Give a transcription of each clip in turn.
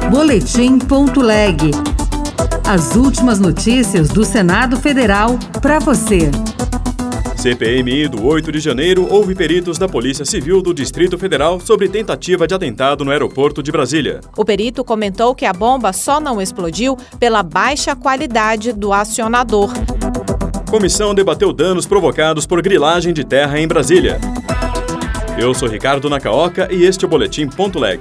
Boletim.leg. As últimas notícias do Senado Federal para você. CPMI do 8 de janeiro houve peritos da Polícia Civil do Distrito Federal sobre tentativa de atentado no aeroporto de Brasília. O perito comentou que a bomba só não explodiu pela baixa qualidade do acionador. Comissão debateu danos provocados por grilagem de terra em Brasília. Eu sou Ricardo Nakaoka e este é o Boletim.leg.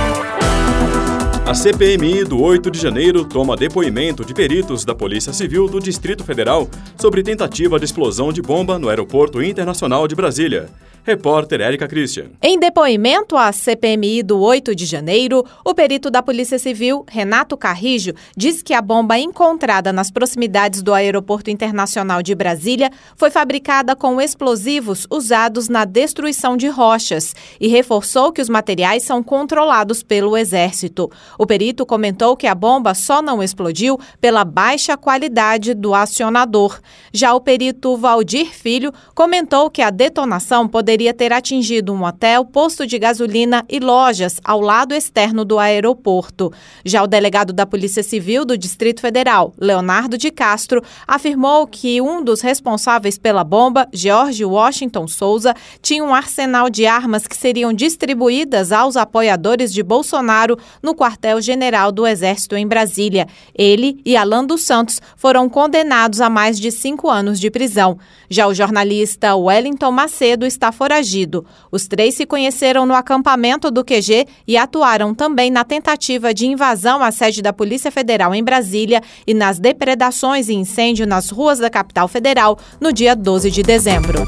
A CPMI do 8 de janeiro toma depoimento de peritos da Polícia Civil do Distrito Federal sobre tentativa de explosão de bomba no Aeroporto Internacional de Brasília. Repórter Érica Christian. Em depoimento à CPMI do 8 de janeiro, o perito da Polícia Civil, Renato Carrijo, diz que a bomba encontrada nas proximidades do Aeroporto Internacional de Brasília foi fabricada com explosivos usados na destruição de rochas e reforçou que os materiais são controlados pelo Exército. O perito comentou que a bomba só não explodiu pela baixa qualidade do acionador. Já o perito Valdir Filho comentou que a detonação poderia ter atingido um hotel, posto de gasolina e lojas ao lado externo do aeroporto. Já o delegado da Polícia Civil do Distrito Federal, Leonardo de Castro, afirmou que um dos responsáveis pela bomba, George Washington Souza, tinha um arsenal de armas que seriam distribuídas aos apoiadores de Bolsonaro no quartel-general do Exército em Brasília. Ele e Alan dos Santos foram condenados a mais de 5 anos de prisão. Já o jornalista Wellington Macedo está foragido. Os 3 se conheceram no acampamento do QG e atuaram também na tentativa de invasão à sede da Polícia Federal em Brasília e nas depredações e incêndio nas ruas da capital federal no dia 12 de dezembro.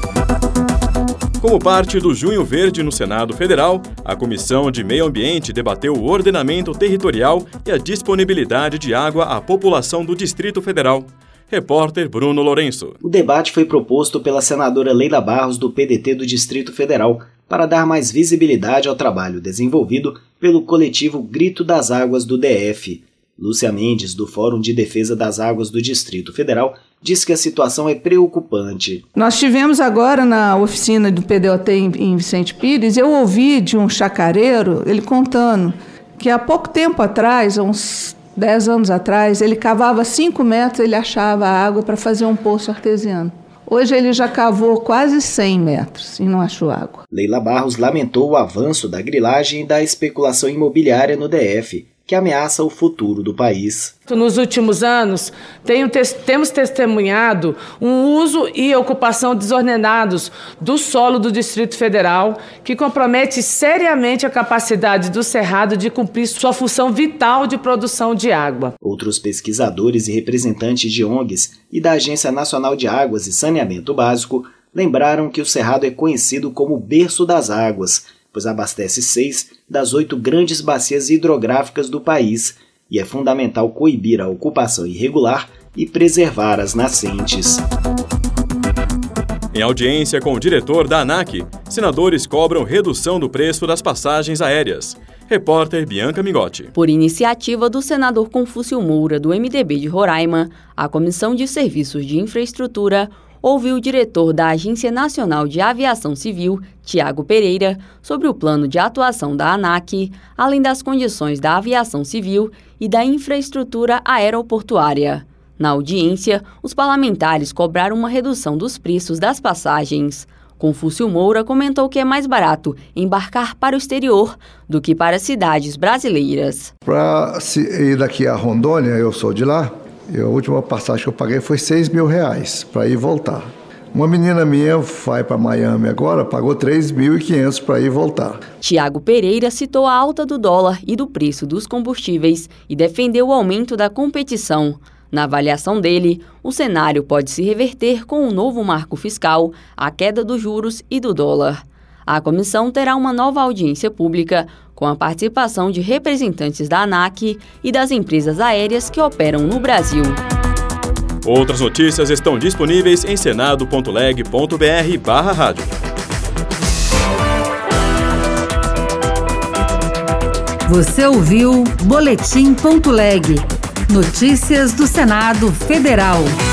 Como parte do Junho Verde no Senado Federal, a Comissão de Meio Ambiente debateu o ordenamento territorial e a disponibilidade de água à população do Distrito Federal. Repórter Bruno Lourenço. O debate foi proposto pela senadora Leila Barros, do PDT do Distrito Federal, para dar mais visibilidade ao trabalho desenvolvido pelo coletivo Grito das Águas do DF. Lúcia Mendes, do Fórum de Defesa das Águas do Distrito Federal, diz que a situação é preocupante. Nós tivemos agora na oficina do PDOT em Vicente Pires, eu ouvi de um chacareiro, ele contando que há pouco tempo atrás, uns 10 anos atrás, ele cavava 5 metros, ele achava água para fazer um poço artesiano. Hoje ele já cavou quase 100 metros e não achou água. Leila Barros lamentou o avanço da grilagem e da especulação imobiliária no DF, que ameaça o futuro do país. Nos últimos anos, temos testemunhado um uso e ocupação desordenados do solo do Distrito Federal, que compromete seriamente a capacidade do Cerrado de cumprir sua função vital de produção de água. Outros pesquisadores e representantes de ONGs e da Agência Nacional de Águas e Saneamento Básico lembraram que o Cerrado é conhecido como o berço das águas, pois abastece 6 das 8 grandes bacias hidrográficas do país e é fundamental coibir a ocupação irregular e preservar as nascentes. Em audiência com o diretor da ANAC, senadores cobram redução do preço das passagens aéreas. Repórter Bianca Migotti. Por iniciativa do senador Confúcio Moura, do MDB de Roraima, a Comissão de Serviços de Infraestrutura ouviu o diretor da Agência Nacional de Aviação Civil, Tiago Pereira, sobre o plano de atuação da ANAC, além das condições da aviação civil e da infraestrutura aeroportuária. Na audiência, os parlamentares cobraram uma redução dos preços das passagens. Confúcio Moura comentou que é mais barato embarcar para o exterior do que para cidades brasileiras. Para ir daqui a Rondônia, eu sou de lá, a última passagem que eu paguei foi R$6.000 para ir e voltar. Uma menina minha vai para Miami agora, pagou R$3.500 para ir e voltar. Tiago Pereira citou a alta do dólar e do preço dos combustíveis e defendeu o aumento da competição. Na avaliação dele, o cenário pode se reverter com um novo marco fiscal, a queda dos juros e do dólar. A comissão terá uma nova audiência pública com a participação de representantes da ANAC e das empresas aéreas que operam no Brasil. Outras notícias estão disponíveis em senado.leg.br/rádio. Você ouviu Boletim.leg. Notícias do Senado Federal.